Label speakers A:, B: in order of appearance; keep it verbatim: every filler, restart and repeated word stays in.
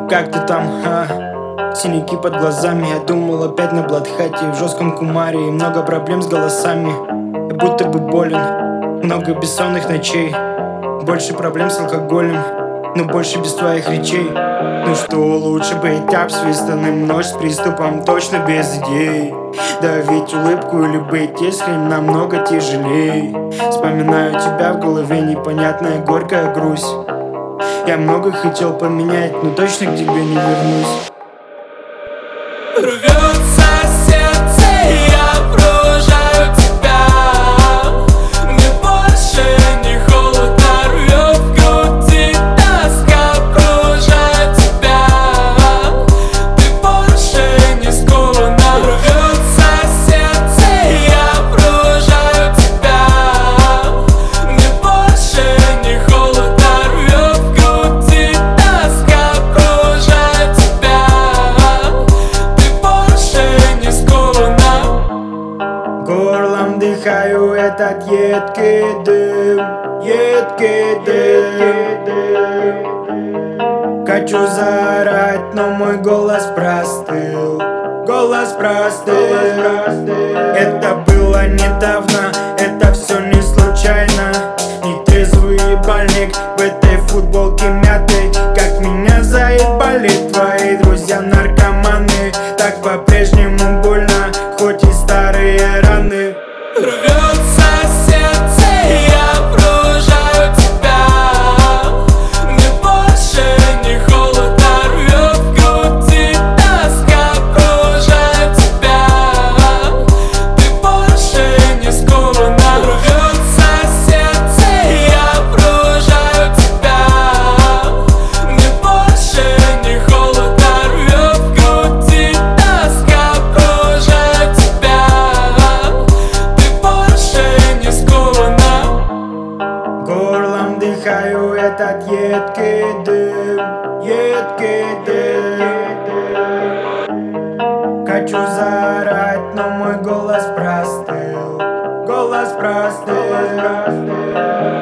A: Как ты там, а? Синяки под глазами. Я думал опять на Бладхате. В жестком кумаре и много проблем с голосами. Я будто бы болен, много бессонных ночей. Больше проблем с алкоголем, но больше без твоих речей. Ну что, лучше быть обсвистанным, ночь с приступом, точно без идей. Давить улыбку или быть искренним намного тяжелей. Вспоминаю тебя в голове, непонятная горькая грусть. Я много хотел поменять, но точно к тебе не вернусь.
B: Рвется сердце, и я провожаю тебя. Мне больше не холодно, рвет в груди тоска, провожаю тебя. Ты больше не скована. Рвется сердце, и я провожаю тебя. Мне больше не холодно, рвет в груди тоска, провожаю тебя.
A: Горлом дыхаю этот едкий дым, едкий дым. Хочу заорать, но мой голос простыл, голос простыл. Это было недавно, это все не случайно. Нетрезвый ебальник в этой футболке мятой. Как меня заебали твои друзья наркоманы. Так по-прежнему больно, хоть и старые раны.
B: Рвется сердце, и я провожаю тебя. Мне больше не холодно, рвет в груди тоска, провожаю тебя. Ты больше не скована. Рвется сердце, и я провожаю тебя. Мне больше не холодно, рвет в груди тоска, провожаю тебя.
A: Горлом дыхаю этот едкий дым, едкий дым. Хочу заорать, но мой голос простыл, голос простыл.